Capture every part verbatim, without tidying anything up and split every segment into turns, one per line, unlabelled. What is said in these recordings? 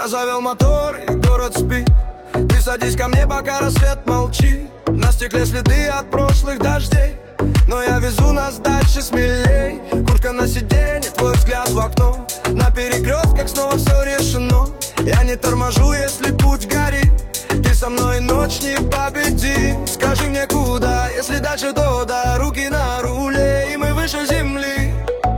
Я завел мотор, и город спит. Ты садись ко мне, пока рассвет молчит. На стекле следы от прошлых дождей, но я везу нас дальше смелей. Куртка на сиденье, твой взгляд в окно. На перекрестках снова все решено. Я не торможу, если путь горит. Ты со мной ночь не победим. Скажи мне куда, если дальше, то да. Руки на руле, и мы выше земли.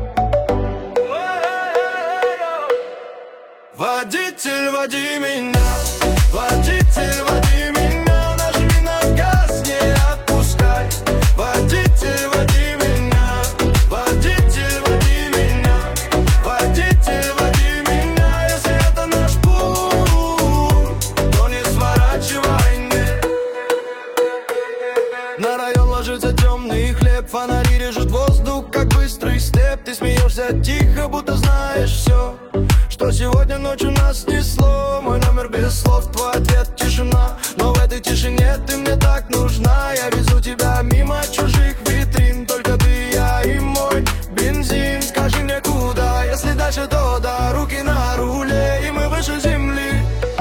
Водитель, води меня. Водитель, води меня. Нажми на газ, не отпускай. Водитель, води меня. Водитель, води меня. Водитель, води меня. Если это наш путь, то не сворачивай мне. На район ложится темный хлеб. Фонари режут воздух, как быстрый степ. Ты смеешься тихо, будто знаешь все, что сегодня ночью нас снесло. Мой номер без слов, твой ответ тишина. Но в этой тишине ты мне так нужна. Я везу тебя мимо чужих витрин. Только ты, я и мой бензин. Скажи мне куда, если дальше, то да. Руки на руле, и мы выше земли.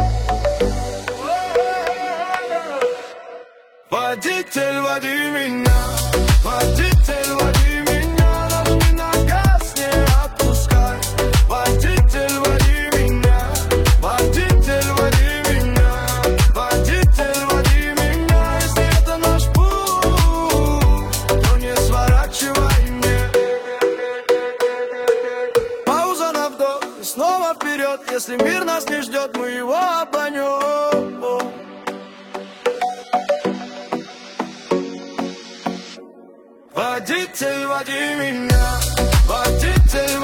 Водитель, води меня. Водитель, води меня. Нажми на газ, не отпускай. Водитель, води меня. Водитель, води меня. Водитель, води меня. Если это наш путь, то не сворачивай мне. Пауза на вдох, и снова вперед. Если мир нас не ждет, мы его обманем. Водитель, води меня. Водитель,